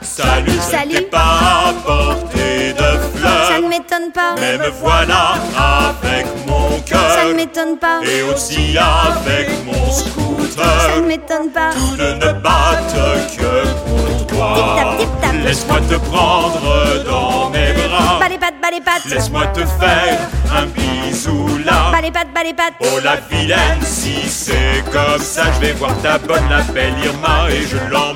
Salut, Salut. je t'ai pas apporté de fleurs, Ça ne m'étonne pas, mais me voilà avec mon ça ne cœur m'étonne pas, et aussi avec mon ça scooter. ne m'étonne pas. Tous deux ne battent que pour toi. Tip-tap, tip-tap. Laisse-moi te prendre dans mes bras. Bas les pattes, Laisse-moi te faire un bisou là. bas les pattes. Oh la vilaine, si c'est comme ça, je vais voir ta bonne, la belle Irma, et je l'emmène